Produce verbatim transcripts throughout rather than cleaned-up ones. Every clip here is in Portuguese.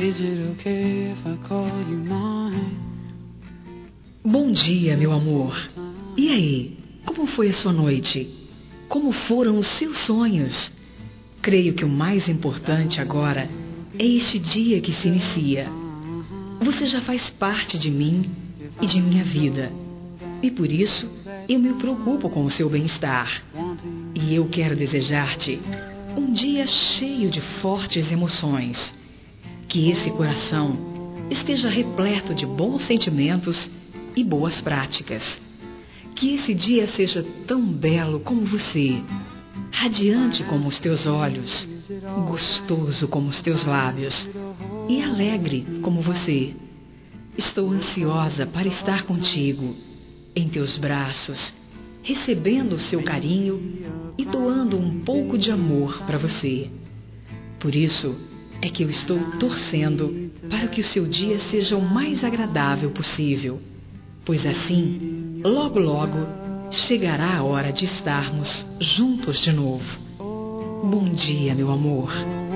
Is it okay if I call you mine? Bom dia, meu amor. E aí, como foi a sua noite? Como foram os seus sonhos? Creio que o mais importante agora é este dia que se inicia. Você já faz parte de mim e de minha vida. E por isso, eu me preocupo com o seu bem-estar. E eu quero desejar-te um dia cheio de fortes emoções. Que esse coração esteja repleto de bons sentimentos e boas práticas. Que esse dia seja tão belo como você, radiante como os teus olhos, gostoso como os teus lábios e alegre como você. Estou ansiosa para estar contigo, em teus braços, recebendo o seu carinho e doando um pouco de amor para você. Por isso é que eu estou torcendo para que o seu dia seja o mais agradável possível, pois assim, logo logo, chegará a hora de estarmos juntos de novo. Bom dia, meu amor.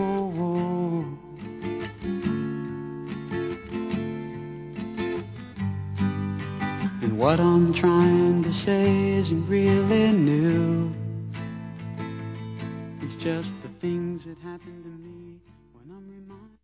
And what I'm trying to say isn't really new. It's just the things that happen to me when I'm reminded.